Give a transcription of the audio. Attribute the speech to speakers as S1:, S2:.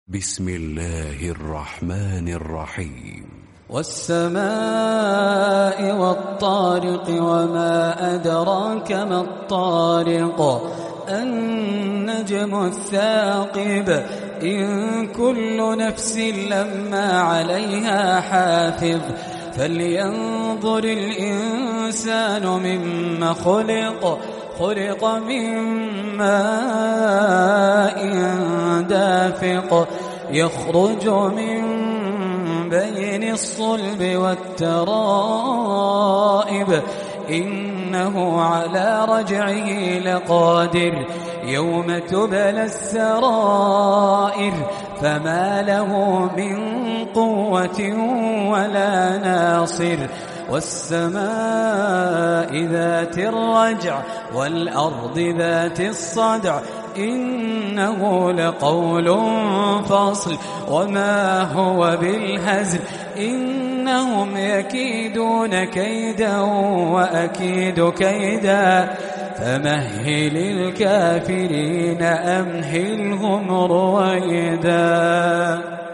S1: بسم الله الرحمن الرحيم.
S2: والسماء والطارق وما أدراك ما الطارق النجم الثاقب إن كل نفس لما عليها حافظ فلينظر الإنسان مما خلق من ماء دافق يخرج من بين الصلب والترائب إنه على رجعه لقادر يوم تبلى السرائر فما له من قوة ولا ناصر والسماء ذات الرجع والأرض ذات الصدع إنه لقول فصل وما هو بالهزل إنهم يكيدون كيدا وأكيد كيدا فمهل الكافرين أمهلهم رويدا.